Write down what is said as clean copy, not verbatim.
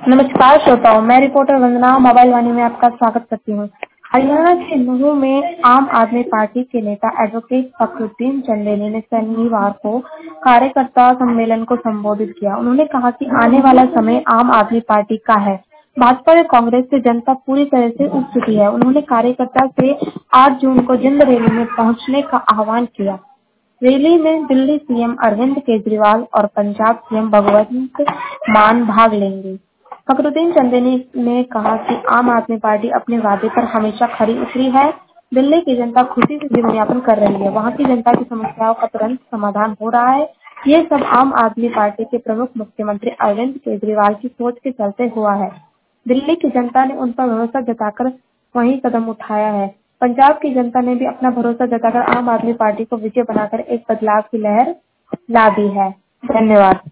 नमस्कार श्रोताओं, मैं रिपोर्टर वंदना मोबाइल वाणी में आपका स्वागत करती हूँ। हरियाणा के नूंह में आम आदमी पार्टी के नेता एडवोकेट फखरुद्दीन चंदेनी ने शनिवार को कार्यकर्ता सम्मेलन को संबोधित किया। उन्होंने कहा कि आने वाला समय आम आदमी पार्टी का है। भाजपा और कांग्रेस से जनता पूरी तरह से उब चुकी है। उन्होंने कार्यकर्ता से 8 जून को जिंद रैली में पहुंचने का आह्वान किया। रैली में दिल्ली सीएम अरविंद केजरीवाल और पंजाब सीएम भगवंत मान भाग लेंगे। फखरुद्दीन चंदेनी ने कहा कि आम आदमी पार्टी अपने वादे पर हमेशा खरी उतरी है। दिल्ली की जनता खुशी से जीवन यापन कर रही है। वहां की जनता की समस्याओं का तुरंत समाधान हो रहा है। ये सब आम आदमी पार्टी के प्रमुख मुख्यमंत्री अरविंद केजरीवाल की सोच के चलते हुआ है। दिल्ली की जनता ने उन पर भरोसा जताकर वही कदम उठाया है। पंजाब की जनता ने भी अपना भरोसा जताकर आम आदमी पार्टी को विजय बनाकर एक बदलाव की लहर ला दी है। धन्यवाद।